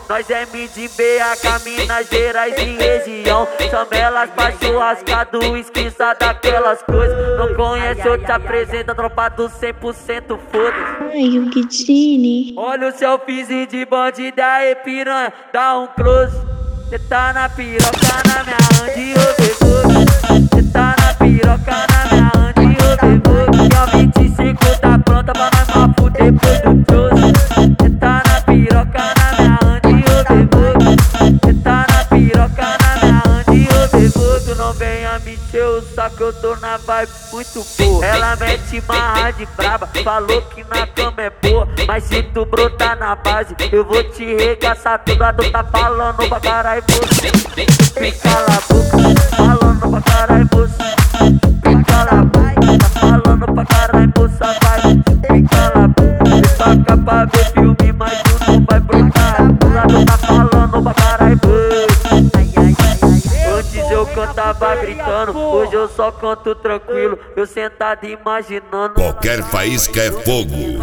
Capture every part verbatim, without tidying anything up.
Nós é mid B H, Minas Gerais e região. Chama elas pra churrascado, esqueça daquelas coisas. Não conhece, eu te apresento a tropa do cem por cento, foda-se. Ai, o Guidini. Olha o selfie de bandida aí, piranha, dá um close. Cê tá na piroca na minha hand e eu devolvo. Cê tá na piroca na minha hand e eu devolvo. E a vinte e cinco tá pronta pra nós mafu depois do close. Cê tá na piroca na minha hand e eu devolvo. Cê tá na piroca na minha hand e eu devolvo. Tu não venha me encher o saco, eu tô na vibe muito boa. Ela mete marra de braba, falou que na cama é boa. Mas se tu brotar na base, eu vou te regaçar tudo. A tu tá falando pra caralho você. Vem cala a boca, falando pra caralho você. Vem cala a boca, tá falando pra caralho você vai. Vem cala a boca, vem pra cá pra ver filme, mas tu não vai brotar. A tu tá falando pra caralho você. Antes eu cantava gritando, hoje eu só canto tranquilo. Eu sentado imaginando. Qualquer faísca é fogo.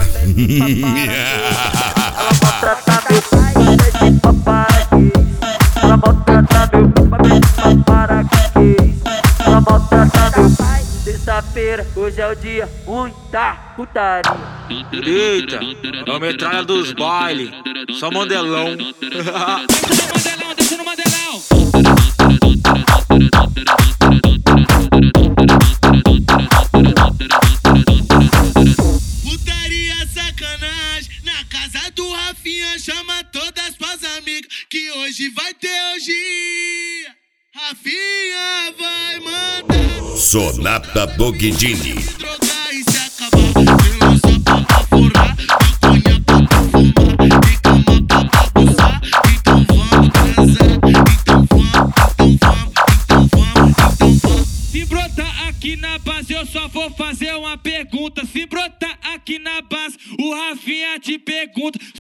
Ela maltrata meu filho, de paparaquês. Ela maltrata meu filho, de paparaquês. Ela maltrata meu filho. Sexta-feira, hoje é o dia ruim da putaria. Eita, é o metralha dos baile, só modelão. Desce no modelão, desce no modelão. Putaria, sacanagem, na casa do Rafinha, chama todas pras amigas, que hoje vai ter hoje. Rafinha vai mandar Sonata do Guidini. drogar e se acabar. Tem lança pra baforar, maconha pra fumar, tem cama pra bagunçar. Então vamos transar, então vamos, então vamos, então vamos, então vamos. Se brotar aqui na base, eu só vou fazer uma pergunta. Se brotar aqui na base, o Rafinha te pergunta.